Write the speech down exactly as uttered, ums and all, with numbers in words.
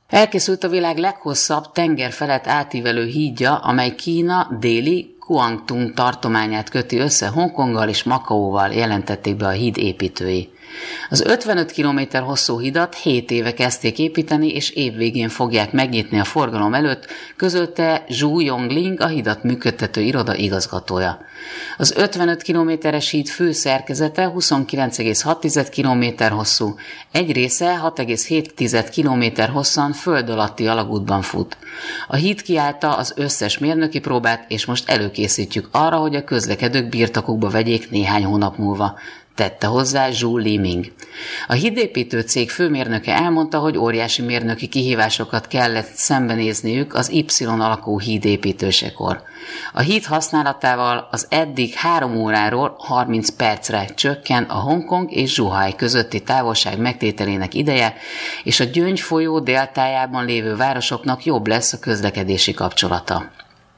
Elkészült a világ leghosszabb tenger felett átívelő hídja, amely Kína déli Guangdong tartományát köti össze Hongkonggal és Makaóval, jelentették be a híd építői. Az ötvenöt kilométer hosszú hidat hét éve kezdték építeni, és évvégén fogják megnyitni a forgalom előtt, közölte Zhu Yongling, a hidat működtető iroda igazgatója. Az ötvenöt kilométeres híd fő szerkezete huszonkilenc egész hat kilométer hosszú, egy része hat egész hét kilométer hosszan föld alatti alagútban fut. A híd kiállta az összes mérnöki próbát, és most előkészítjük arra, hogy a közlekedők birtokukba vegyék néhány hónap múlva, tette hozzá Zhu Liming. A hídépítő cég főmérnöke elmondta, hogy óriási mérnöki kihívásokat kellett szembenézniük az Y alakú híd építésekor. A híd használatával az eddig három óráról harminc percre csökken a Hongkong és Zhuhai közötti távolság megtételének ideje, és a Gyöngy folyó deltájában lévő városoknak jobb lesz a közlekedési kapcsolata.